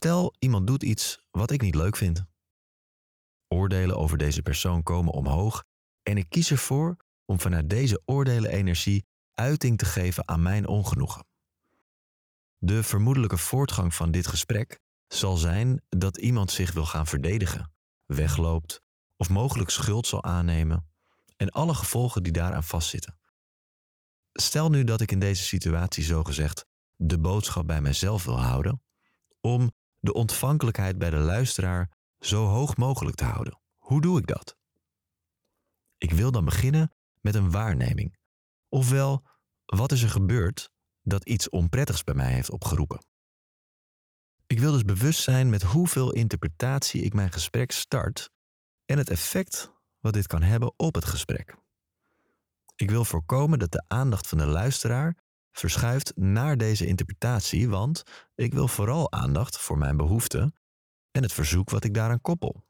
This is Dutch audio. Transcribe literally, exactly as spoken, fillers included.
Stel, iemand doet iets wat ik niet leuk vind. Oordelen over deze persoon komen omhoog en ik kies ervoor om vanuit deze oordelen-energie uiting te geven aan mijn ongenoegen. De vermoedelijke voortgang van dit gesprek zal zijn dat iemand zich wil gaan verdedigen, wegloopt of mogelijk schuld zal aannemen en alle gevolgen die daaraan vastzitten. Stel nu dat ik in deze situatie zogezegd de boodschap bij mijzelf wil houden om de ontvankelijkheid bij de luisteraar zo hoog mogelijk te houden. Hoe doe ik dat? Ik wil dan beginnen met een waarneming. Ofwel, wat is er gebeurd dat iets onprettigs bij mij heeft opgeroepen? Ik wil dus bewust zijn met hoeveel interpretatie ik mijn gesprek start en het effect wat dit kan hebben op het gesprek. Ik wil voorkomen dat de aandacht van de luisteraar verschuift naar deze interpretatie, want ik wil vooral aandacht voor mijn behoeften en het verzoek wat ik daaraan koppel.